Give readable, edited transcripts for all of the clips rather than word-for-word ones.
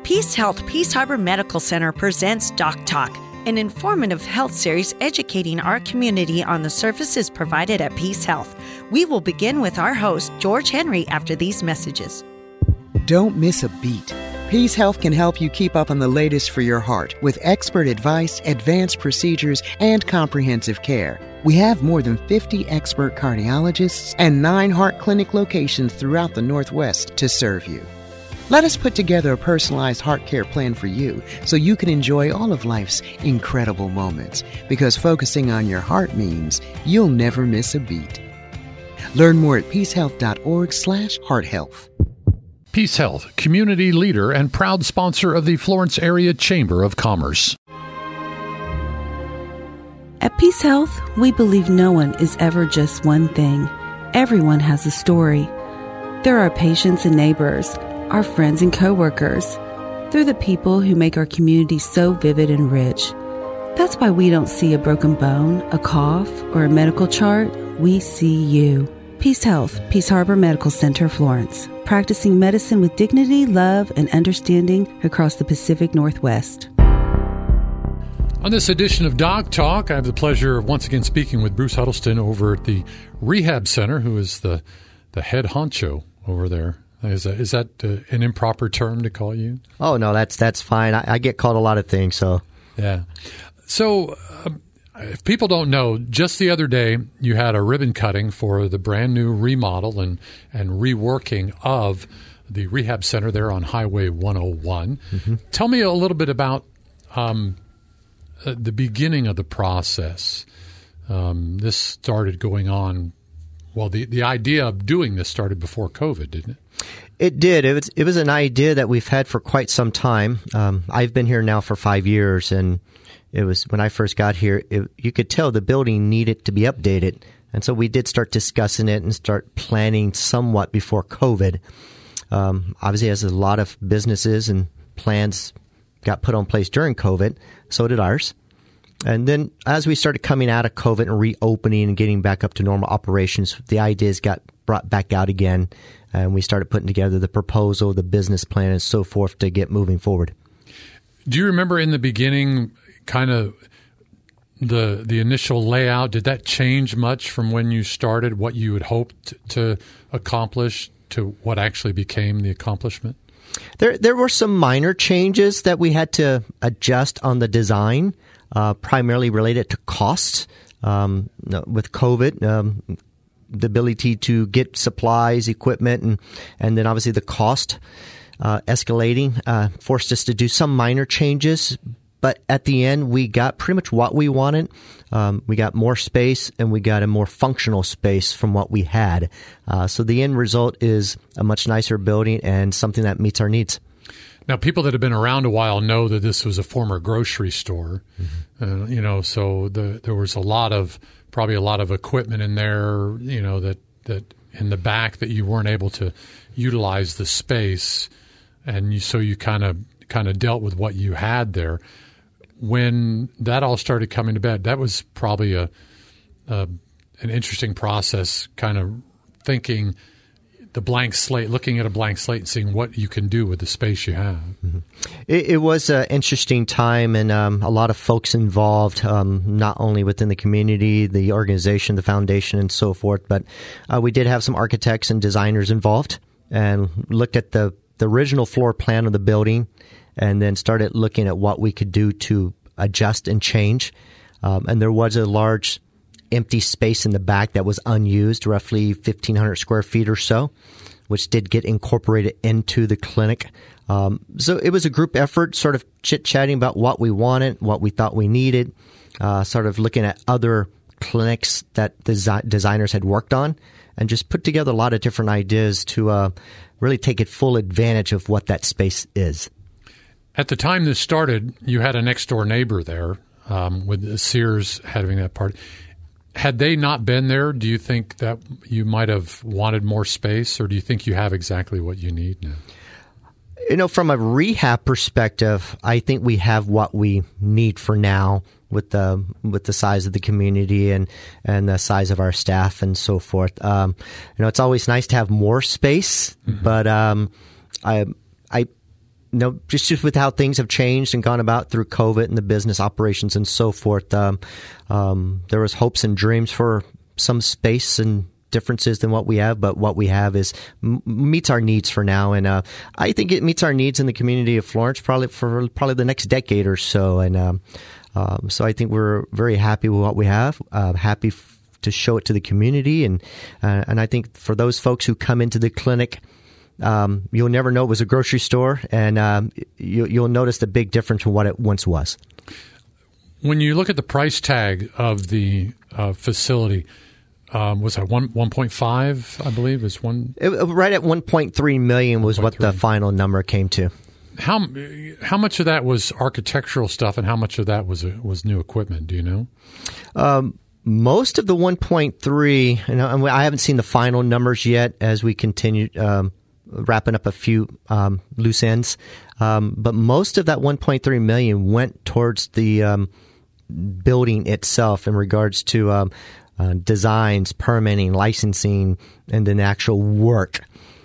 Peace Health Peace Harbor Medical Center presents Doc Talk, an informative health series educating our community on the services provided at Peace Health. We will begin with our host, George Henry, after these messages. Don't miss a beat. Peace Health can help you keep up on the latest for your heart with expert advice, advanced procedures, and comprehensive care. We have more than 50 expert cardiologists and 9 heart clinic locations throughout the Northwest to serve you. Let us put together a personalized heart care plan for you so you can enjoy all of life's incredible moments, because focusing on your heart means you'll never miss a beat. Learn more at peacehealth.org/hearthealth. Peace Health, community leader and proud sponsor of the Florence Area Chamber of Commerce. At Peace Health, we believe no one is ever just one thing. Everyone has a story. There are patients and neighbors, our friends and coworkers. They're the people who make our community so vivid and rich. That's why we don't see a broken bone, a cough, or a medical chart. We see you. Peace Health, Peace Harbor Medical Center, Florence. Practicing medicine with dignity, love, and understanding across the Pacific Northwest. On this edition of Doc Talk, I have the pleasure of once again speaking with Bruce Huddleston over at the Rehab Center, who is the head honcho over there. Is that an improper term to call you? Oh, no, that's fine. I get called a lot of things, so. Yeah. So if people don't know, just the other day you had a ribbon cutting for the brand new remodel and reworking of the Rehab Center there on Highway 101. Mm-hmm. Tell me a little bit about the beginning of the process. This started going on. Well, the idea of doing this started before COVID, didn't it? It did. It was an idea that we've had for quite some time. I've been here now for 5 years, and it was when I first got here, you could tell the building needed to be updated. And so we did start discussing it and start planning somewhat before COVID. Obviously, as a lot of businesses and plans got put on place during COVID, so did ours. And then as we started coming out of COVID and reopening and getting back up to normal operations, the ideas got brought back out again, and we started putting together the proposal, the business plan, and so forth to get moving forward. Do you remember in the beginning kind of the initial layout? Did that change much from when you started, what you had hoped to accomplish to what actually became the accomplishment? There were some minor changes that we had to adjust on the design, primarily related to cost. With COVID, the ability to get supplies, equipment, and then obviously the cost escalating forced us to do some minor changes. But at the end, we got pretty much what we wanted. We got more space, and we got a more functional space from what we had. So the end result is a much nicer building and something that meets our needs. Now, people that have been around a while know that this was a former grocery store. Mm-hmm. So there was probably a lot of equipment in there, that in the back that you weren't able to utilize the space, and so you kind of dealt with what you had there. When that all started coming to bed, that was probably an interesting process, kind of thinking the blank slate, looking at a blank slate and seeing what you can do with the space you have. Mm-hmm. It was an interesting time, and a lot of folks involved, not only within the community, the organization, the foundation, and so forth, but we did have some architects and designers involved and looked at the original floor plan of the building, and then started looking at what we could do to adjust and change. And there was a large empty space in the back that was unused, roughly 1,500 square feet or so, which did get incorporated into the clinic. So it was a group effort, sort of chit-chatting about what we wanted, what we thought we needed, sort of looking at other clinics that designers had worked on, and just put together a lot of different ideas to really take it full advantage of what that space is. At the time this started, you had a next-door neighbor there with Sears having that part. Had they not been there, do you think that you might have wanted more space, or do you think you have exactly what you need now? From a rehab perspective, I think we have what we need for now with the size of the community and the size of our staff and so forth. It's always nice to have more space, mm-hmm. but just with how things have changed and gone about through COVID and the business operations and so forth, there was hopes and dreams for some space and differences than what we have, but what we have is meets our needs for now, and I think it meets our needs in the community of Florence probably for the next decade or so, and so I think we're very happy with what we have, happy to show it to the community, and I think for those folks who come into the clinic, you'll never know it was a grocery store, and you'll notice the big difference from what it once was. When you look at the price tag of the facility, was that 1.5? I believe is one. Right at 1.3 million was 1.3. What the final number came to. How much of that was architectural stuff, and how much of that was new equipment? Do you know? Most of the 1.3, and I haven't seen the final numbers yet as we continue wrapping up a few loose ends. But most of that 1.3 million went towards the building itself in regards to designs, permitting, licensing, and then actual work.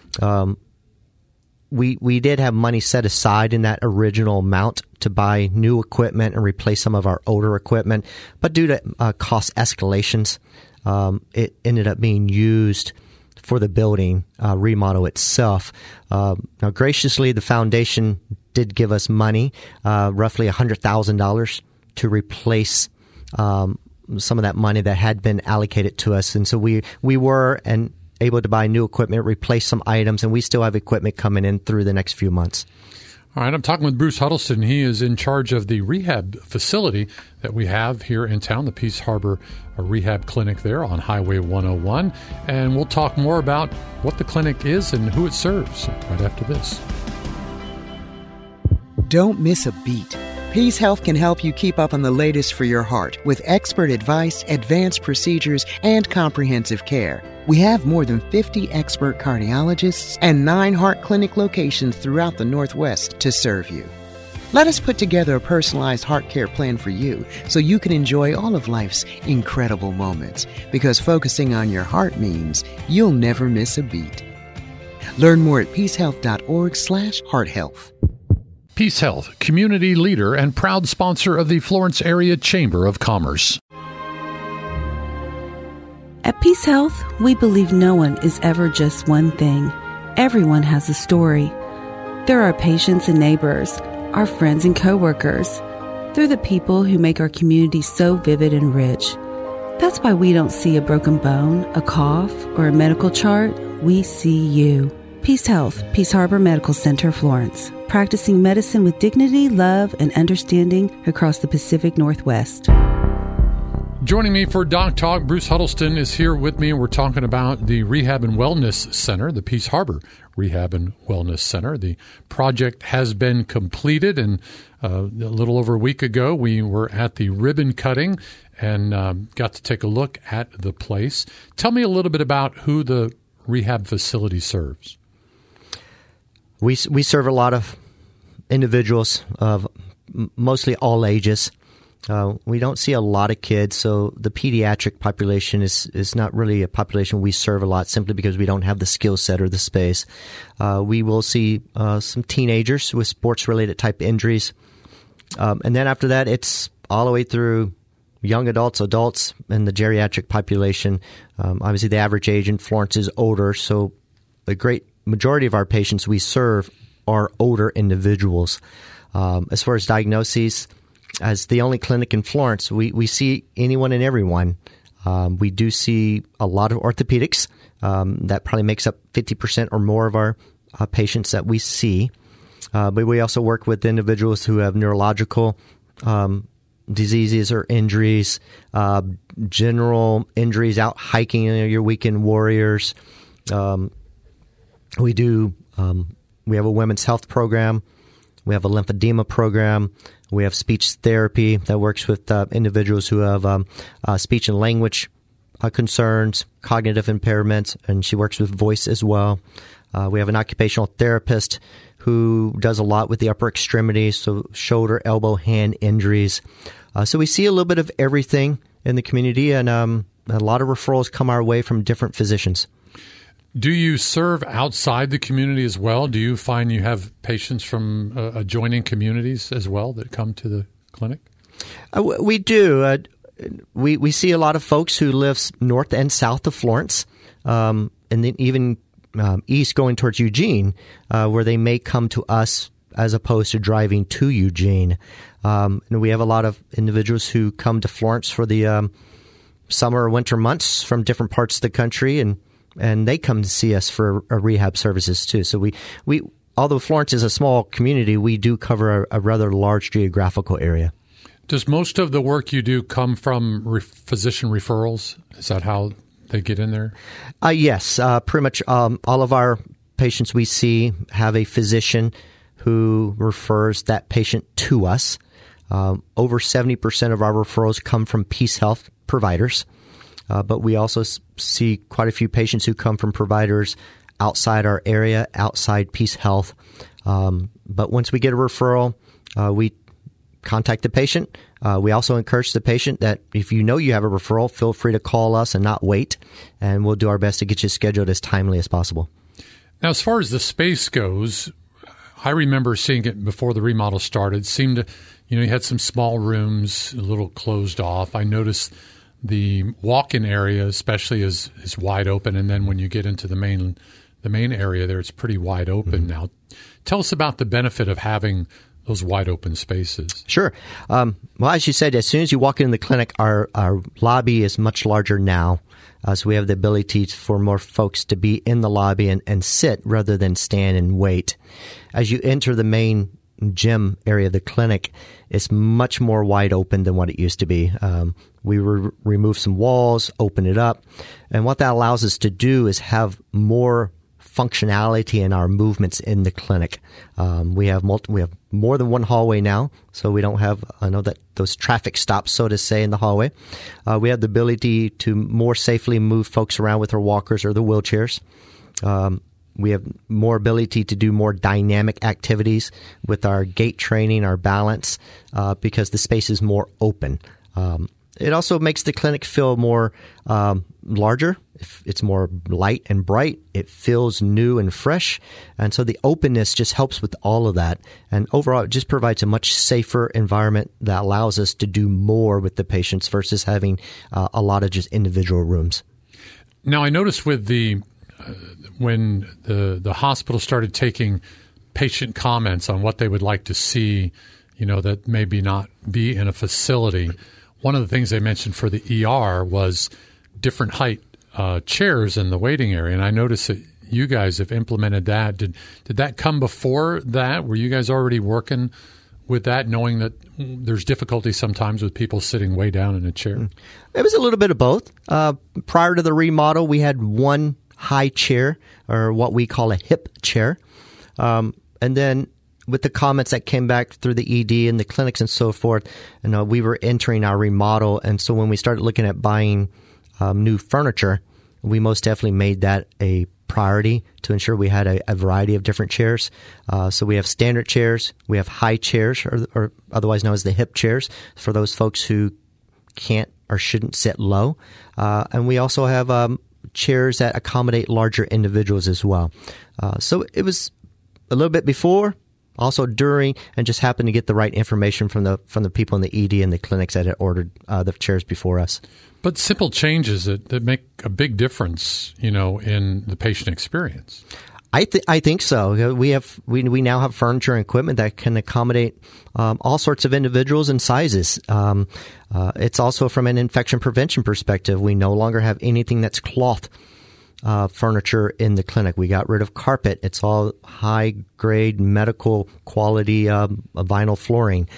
We did have money set aside in that original amount to buy new equipment and replace some of our older equipment, but due to cost escalations, it ended up being used for the building remodel itself. Now, graciously, the foundation did give us money, roughly $100,000, to replace some of that money that had been allocated to us, and so we were able to buy new equipment, replace some items, and we still have equipment coming in through the next few months. All right, I'm talking with Bruce Huddleston. He is in charge of the rehab facility that we have here in town, the Peace Harbor Rehab Clinic there on Highway 101. And we'll talk more about what the clinic is and who it serves right after this. Don't miss a beat. Peace Health can help you keep up on the latest for your heart with expert advice, advanced procedures, and comprehensive care. We have more than 50 expert cardiologists and 9 heart clinic locations throughout the Northwest to serve you. Let us put together a personalized heart care plan for you so you can enjoy all of life's incredible moments, because focusing on your heart means you'll never miss a beat. Learn more at peacehealth.org/hearthealth. Peace Health, community leader and proud sponsor of the Florence Area Chamber of Commerce. At Peace Health, we believe no one is ever just one thing. Everyone has a story. They're our patients and neighbors, our friends and coworkers. They're the people who make our community so vivid and rich. That's why we don't see a broken bone, a cough, or a medical chart. We see you. Peace Health, Peace Harbor Medical Center, Florence. Practicing medicine with dignity, love, and understanding across the Pacific Northwest. Joining me for Doc Talk, Bruce Huddleston is here with me, and we're talking about the Rehab and Wellness Center, the Peace Harbor Rehab and Wellness Center. The project has been completed, and a little over a week ago, we were at the ribbon cutting and got to take a look at the place. Tell me a little bit about who the rehab facility serves. We serve a lot of individuals of mostly all ages. We don't see a lot of kids, so the pediatric population is not really a population we serve a lot, simply because we don't have the skill set or the space. We will see some teenagers with sports-related type injuries. And then after that, it's all the way through young adults, and the geriatric population. Obviously, the average age in Florence is older, so a great majority of our patients we serve are older individuals. As far as diagnoses, as the only clinic in Florence, we see anyone and everyone. We do see a lot of orthopedics. That probably makes up 50% or more of our patients that we see. But we also work with individuals who have neurological diseases or injuries, general injuries, out hiking, your weekend warriors. We have a women's health program. We have a lymphedema program. We have speech therapy that works with individuals who have speech and language concerns, cognitive impairments, and she works with voice as well. We have an occupational therapist who does a lot with the upper extremities, so shoulder, elbow, hand injuries. So we see a little bit of everything in the community, and a lot of referrals come our way from different physicians. Do you serve outside the community as well? Do you find you have patients from adjoining communities as well that come to the clinic? We do. We see a lot of folks who live north and south of Florence, and then even east going towards Eugene, where they may come to us as opposed to driving to Eugene. And we have a lot of individuals who come to Florence for the summer or winter months from different parts of the country, and they come to see us for rehab services too. So we although Florence is a small community, we do cover a rather large geographical area. Does most of the work you do come from physician referrals? Is that how they get in there? Yes. Pretty much all of our patients we see have a physician who refers that patient to us. Over 70% of our referrals come from Peace Health providers, but we also see quite a few patients who come from providers outside our area, outside Peace Health. But once we get a referral, we contact the patient. We also encourage the patient that if you know you have a referral, feel free to call us and not wait, and we'll do our best to get you scheduled as timely as possible. Now, as far as the space goes, I remember seeing it before the remodel started. Seemed to, you had some small rooms, a little closed off. I noticed the walk-in area especially is wide open, and then when you get into the main area there, it's pretty wide open now. Tell us about the benefit of having those wide open spaces. Sure. Well, as you said, as soon as you walk into the clinic, our lobby is much larger now. So we have the ability for more folks to be in the lobby and sit rather than stand and wait. As you enter the main gym area of the clinic, it's much more wide open than what it used to be. We remove some walls, open it up. And what that allows us to do is have more functionality in our movements in the clinic. We have more than one hallway now, so we don't have those traffic stops, so to say, in the hallway. We have the ability to more safely move folks around with our walkers or the wheelchairs. We have more ability to do more dynamic activities with our gait training, our balance, because the space is more open. It also makes the clinic feel more larger. It's more light and bright. It feels new and fresh. And so the openness just helps with all of that. And overall, it just provides a much safer environment that allows us to do more with the patients versus having a lot of just individual rooms. Now, I noticed with when the hospital started taking patient comments on what they would like to see, that maybe not be in a facility, one of the things they mentioned for the ER was different height chairs in the waiting area. And I noticed that you guys have implemented that. Did that come before that? Were you guys already working with that, knowing that there's difficulty sometimes with people sitting way down in a chair? It was a little bit of both. Prior to the remodel, we had one high chair, or what we call a hip chair. And then with the comments that came back through the ED and the clinics and so forth, we were entering our remodel. And so when we started looking at buying new furniture, we most definitely made that a priority to ensure we had a variety of different chairs. So we have standard chairs, we have high chairs, or otherwise known as the hip chairs, for those folks who can't or shouldn't sit low. And we also have chairs that accommodate larger individuals as well. So it was a little bit before, also during, and just happened to get the right information from the people in the ED and the clinics that had ordered the chairs before us. But simple changes that make a big difference, in the patient experience. I think so. We now have furniture and equipment that can accommodate all sorts of individuals and sizes. It's also from an infection prevention perspective. We no longer have anything that's cloth furniture in the clinic. We got rid of carpet. It's all high grade medical quality vinyl flooring.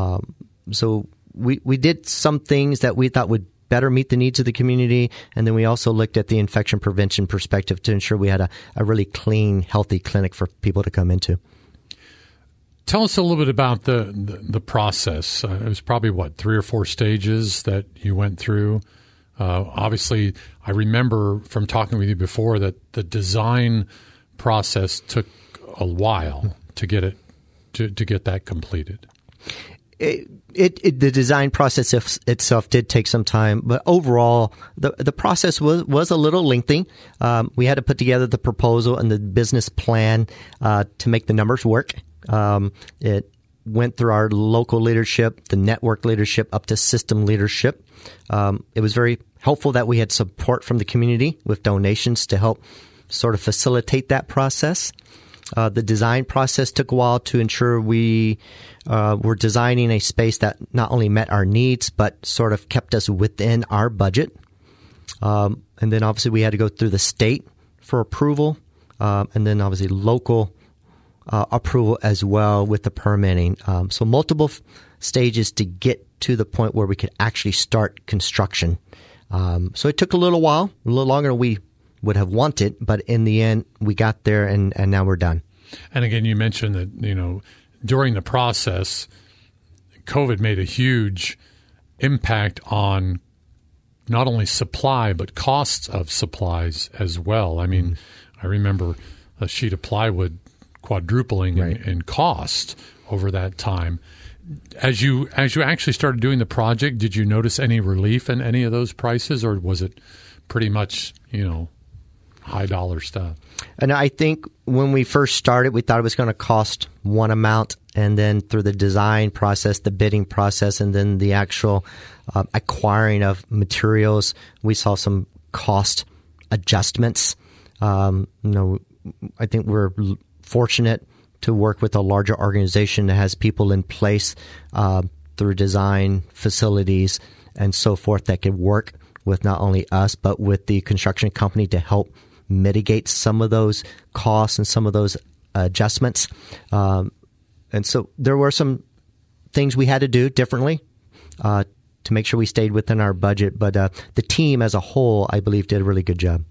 So we did some things that we thought would better meet the needs of the community, and then we also looked at the infection prevention perspective to ensure we had a really clean, healthy clinic for people to come into. Tell us a little bit about the process. It was probably, 3 or 4 stages that you went through. Obviously, I remember from talking with you before that the design process took a while to get it to get that completed. The design process itself did take some time, but overall, the process was a little lengthy. We had to put together the proposal and the business plan to make the numbers work. It went through our local leadership, the network leadership, up to system leadership. It was very helpful that we had support from the community with donations to help sort of facilitate that process. The design process took a while to ensure we were designing a space that not only met our needs, but sort of kept us within our budget. And then obviously we had to go through the state for approval, and then obviously local approval as well with the permitting. So multiple stages to get to the point where we could actually start construction. So it took a little while, a little longer than we would have wanted, but in the end, we got there, and now we're done. And again, you mentioned that, during the process, COVID made a huge impact on not only supply, but costs of supplies as well. I mean, I remember a sheet of plywood quadrupling in cost over that time. As you actually started doing the project, did you notice any relief in any of those prices, or was it pretty much, high dollar stuff? And I think when we first started, we thought it was going to cost one amount, and then through the design process, the bidding process, and then the actual acquiring of materials, we saw some cost adjustments. I think we're fortunate to work with a larger organization that has people in place through design, facilities, and so forth that could work with not only us, but with the construction company to help mitigate some of those costs and some of those adjustments. And so there were some things we had to do differently to make sure we stayed within our budget. But the team as a whole, I believe, did a really good job.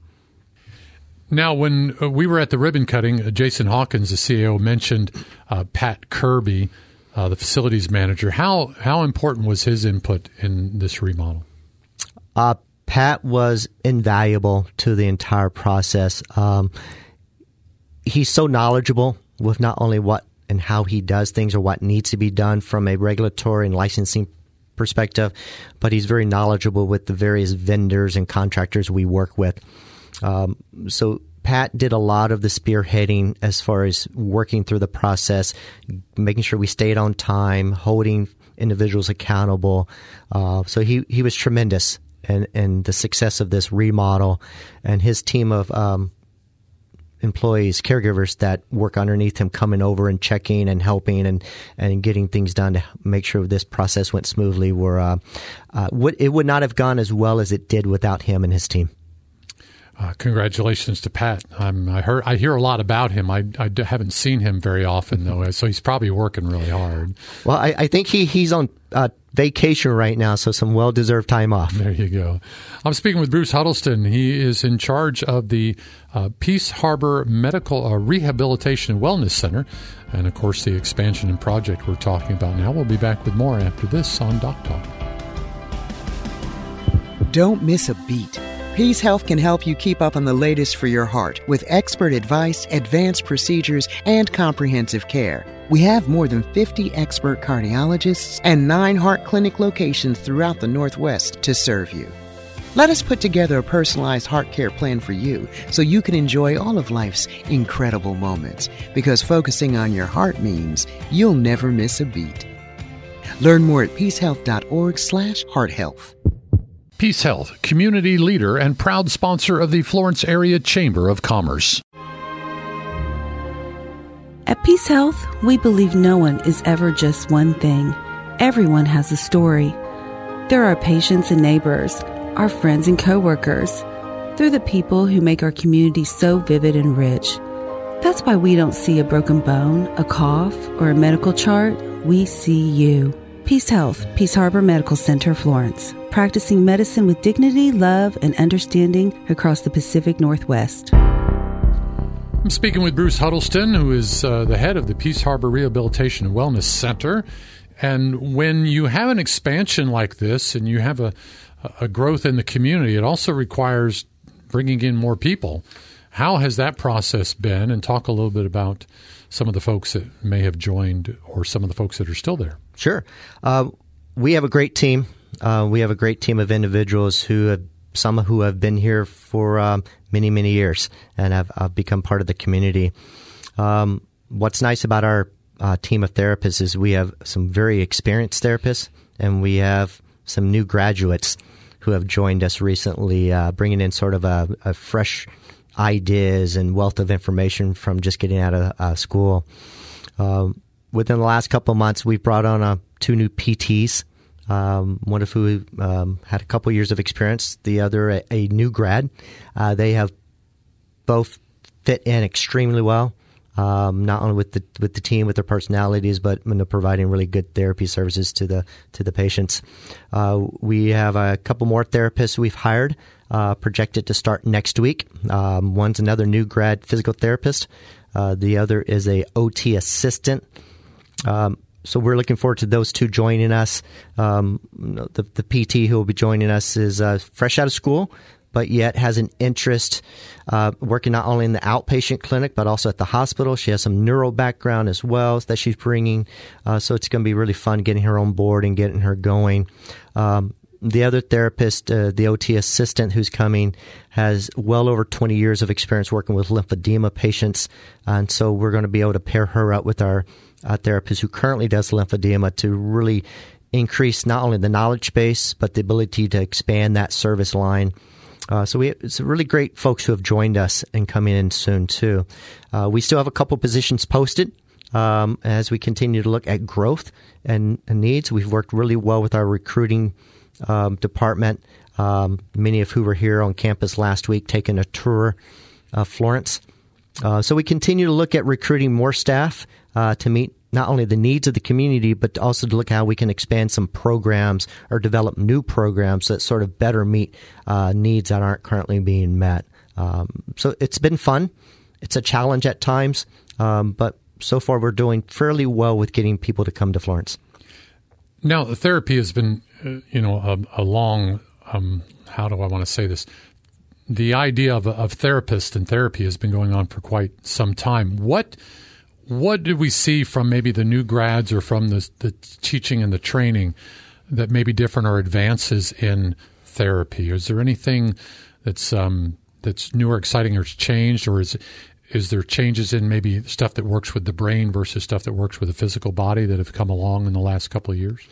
Now, when we were at the ribbon cutting, Jason Hawkins, the CEO, mentioned Pat Kirby, the facilities manager. How important was his input in this remodel? Pat was invaluable to the entire process. He's so knowledgeable with not only what and how he does things or what needs to be done from a regulatory and licensing perspective, but he's very knowledgeable with the various vendors and contractors we work with. So Pat did a lot of the spearheading as far as working through the process, making sure we stayed on time, holding individuals accountable. So he was tremendous in the success of this remodel, and his team of employees, caregivers that work underneath him, coming over and checking and helping and getting things done to make sure this process went smoothly. It would not have gone as well as it did without him and his team. Congratulations to Pat. I hear a lot about him. I haven't seen him very often, though, so he's probably working really hard. Well, I think he's on vacation right now, so some well-deserved time off. There you go. I'm speaking with Bruce Huddleston. He is in charge of the Peace Harbor Medical Rehabilitation and Wellness Center, and, of course, the expansion and project we're talking about now. We'll be back with more after this on Doc Talk. Don't miss a beat. Peace Health can help you keep up on the latest for your heart with expert advice, advanced procedures, and comprehensive care. We have more than 50 expert cardiologists and 9 heart clinic locations throughout the Northwest to serve you. Let us put together a personalized heart care plan for you so you can enjoy all of life's incredible moments, because focusing on your heart means you'll never miss a beat. Learn more at peacehealth.org/hearthealth. Peace Health, community leader and proud sponsor of the Florence Area Chamber of Commerce. At Peace Health, we believe no one is ever just one thing. Everyone has a story. There are patients and neighbors, our friends and coworkers. They're the people who make our community so vivid and rich. That's why we don't see a broken bone, a cough, or a medical chart. We see you. Peace Health, Peace Harbor Medical Center, Florence. Practicing medicine with dignity, love, and understanding across the Pacific Northwest. I'm speaking with Bruce Huddleston, who is the head of the Peace Harbor Rehabilitation and Wellness Center. And when you have an expansion like this and you have a growth in the community, it also requires bringing in more people. How has that process been? And talk a little bit about some of the folks that may have joined or some of the folks that are still there? Sure. We have a great team. We have a great team of individuals some who have been here for many, many years and have become part of the community. What's nice about our team of therapists is we have some very experienced therapists, and we have some new graduates who have joined us recently, bringing in sort of a fresh ideas and wealth of information from just getting out of school. Within the last couple of months, we've brought on 2 new PTs, one of who had a couple years of experience, the other a new grad. They have both fit in extremely well, not only with the team, with their personalities, but providing really good therapy services to the patients. We have a couple more therapists we've hired, projected to start next week. One's another new grad physical therapist. The other is a OT assistant. So we're looking forward to those 2 joining us. The PT who will be joining us is fresh out of school, but yet has an interest working not only in the outpatient clinic, but also at the hospital. She has some neuro background as well that she's bringing. So it's going to be really fun getting her on board and getting her going. The other therapist, the OT assistant who's coming, has well over 20 years of experience working with lymphedema patients. And so we're going to be able to pair her up with our therapist who currently does lymphedema to really increase not only the knowledge base, but the ability to expand that service line. So it's really great folks who have joined us and coming in soon, too. We still have a couple positions posted as we continue to look at growth and needs. We've worked really well with our recruiting department, many of who were here on campus last week taking a tour of Florence. So we continue to look at recruiting more staff to meet not only the needs of the community, but also to look how we can expand some programs or develop new programs that sort of better meet needs that aren't currently being met. So it's been fun. It's a challenge at times, but so far we're doing fairly well with getting people to come to Florence. Now, the therapy has been, a long, how do I want to say this? The idea of therapist and therapy has been going on for quite some time. What did we see from maybe the new grads or from the teaching and the training that may be different or advances in therapy? Is there anything that's new or exciting or has changed, or is there changes in maybe stuff that works with the brain versus stuff that works with the physical body that have come along in the last couple of years?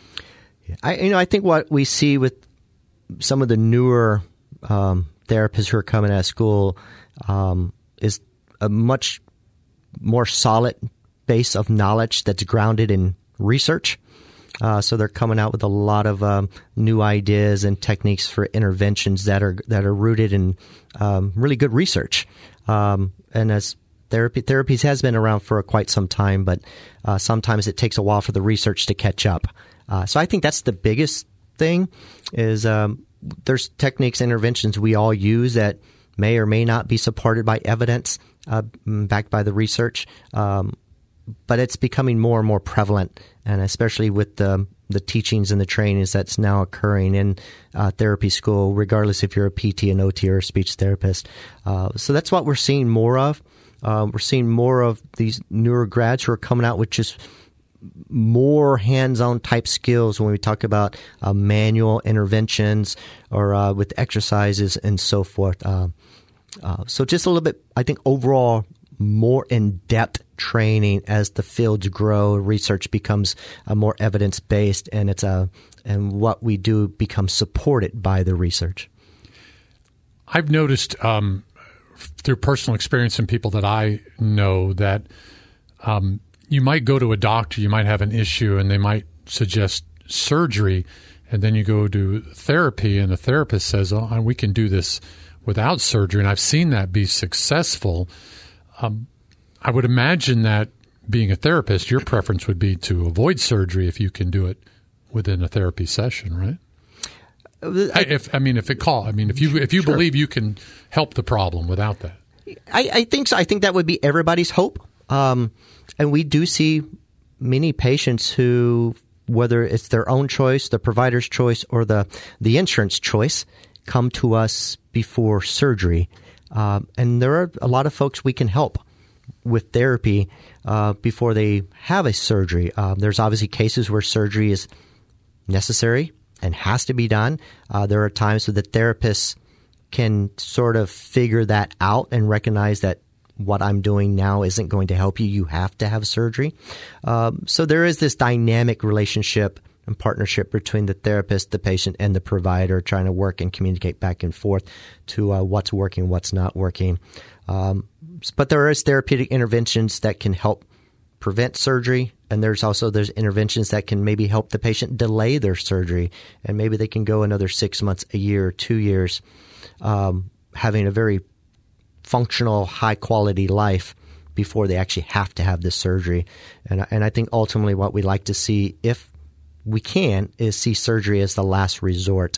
I think what we see with some of the newer therapists who are coming out of school is a much more solid base of knowledge that's grounded in research. So they're coming out with a lot of new ideas and techniques for interventions that are rooted in really good research. And as therapies has been around for quite some time, but sometimes it takes a while for the research to catch up. So I think that's the biggest thing is there's techniques, interventions we all use that may or may not be supported by evidence, backed by the research, but it's becoming more and more prevalent, and especially with the teachings and the trainings that's now occurring in therapy school, regardless if you're a PT, an OT, or a speech therapist. So that's what we're seeing more of. We're seeing more of these newer grads who are coming out with just more hands-on type skills when we talk about manual interventions or with exercises and so forth. So just a little bit, I think, overall more in-depth training as the fields grow, research becomes more evidence-based, and and what we do becomes supported by the research. I've noticed through personal experience and people that I know that you might go to a doctor, you might have an issue, and they might suggest surgery, and then you go to therapy, and the therapist says, "Oh, we can do this without surgery," and I've seen that be successful. I would imagine that being a therapist, your preference would be to avoid surgery if you can do it within a therapy session, right? If you Sure. believe you can help the problem without that. I think so. I think that would be everybody's hope. And we do see many patients who, whether it's their own choice, the provider's choice, or the insurance choice, come to us before surgery. And there are a lot of folks we can help. with therapy before they have a surgery. There's obviously cases where surgery is necessary and has to be done. There are times where the therapist can sort of figure that out and recognize that what I'm doing now isn't going to help you. You have to have surgery. So there is this dynamic relationship and partnership between the therapist, the patient, and the provider, trying to work and communicate back and forth to what's working, what's not working. But there is therapeutic interventions that can help prevent surgery, and there's interventions that can maybe help the patient delay their surgery, and maybe they can go another 6 months, a year, 2 years, having a very functional, high-quality life before they actually have to have this surgery. And I think ultimately what we like to see, if we can, is see surgery as the last resort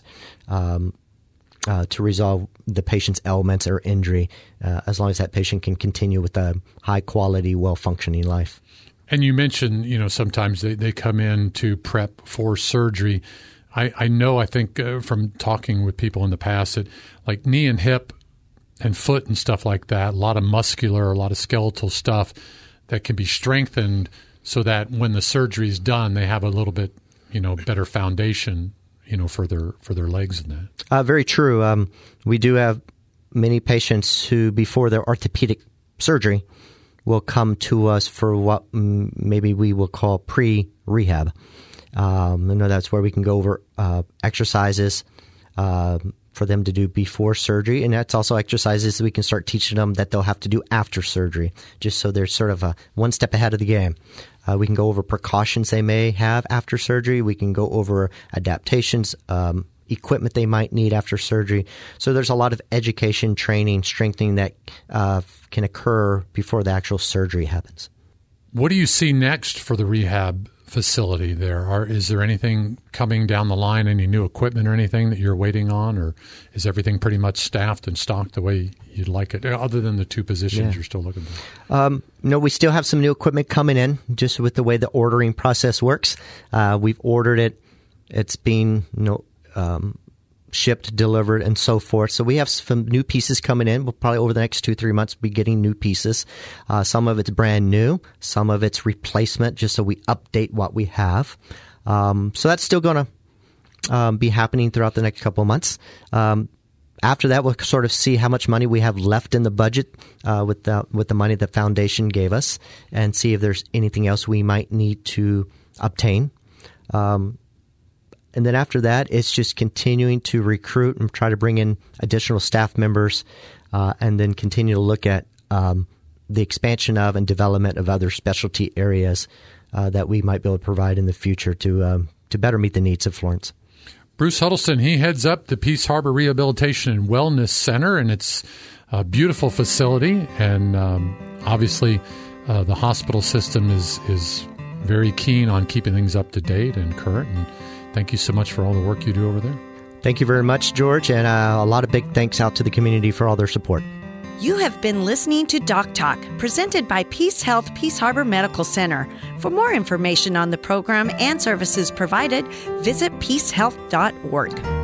to resolve the patient's ailments or injury, as long as that patient can continue with a high-quality, well-functioning life. And you mentioned, sometimes they come in to prep for surgery. I think from talking with people in the past that like knee and hip and foot and stuff like that, a lot of muscular, a lot of skeletal stuff that can be strengthened so that when the surgery is done, they have a little bit, better foundation, for their legs and that. Very true. We do have many patients who, before their orthopedic surgery, will come to us for what maybe we will call pre-rehab. That's where we can go over exercises for them to do before surgery, and that's also exercises we can start teaching them that they'll have to do after surgery, just so they're sort of one step ahead of the game. We can go over precautions they may have after surgery. We can go over adaptations, equipment they might need after surgery. So there's a lot of education, training, strengthening that can occur before the actual surgery happens. What do you see next for the rehab facility there? Is there anything coming down the line, any new equipment or anything that you're waiting on, or is everything pretty much staffed and stocked the way you'd like it, other than the 2 positions you're still looking for? No, we still have some new equipment coming in, just with the way the ordering process works. We've ordered it. It's being shipped, delivered, and so forth. So we have some new pieces coming in. We'll probably over the next 2-3 months be getting new pieces. Some of it's brand new. Some of it's replacement, just so we update what we have. So that's still going to be happening throughout the next couple of months. After that, we'll sort of see how much money we have left in the budget with the money the foundation gave us, and see if there's anything else we might need to obtain. And then after that, it's just continuing to recruit and try to bring in additional staff members, and then continue to look at the expansion of and development of other specialty areas that we might be able to provide in the future to better meet the needs of Florence. Bruce Huddleston, he heads up the Peace Harbor Rehabilitation and Wellness Center, and it's a beautiful facility. And obviously, the hospital system is very keen on keeping things up to date and current. And thank you so much for all the work you do over there. Thank you very much, George, and a lot of big thanks out to the community for all their support. You have been listening to Doc Talk, presented by Peace Health Peace Harbor Medical Center. For more information on the program and services provided, visit peacehealth.org.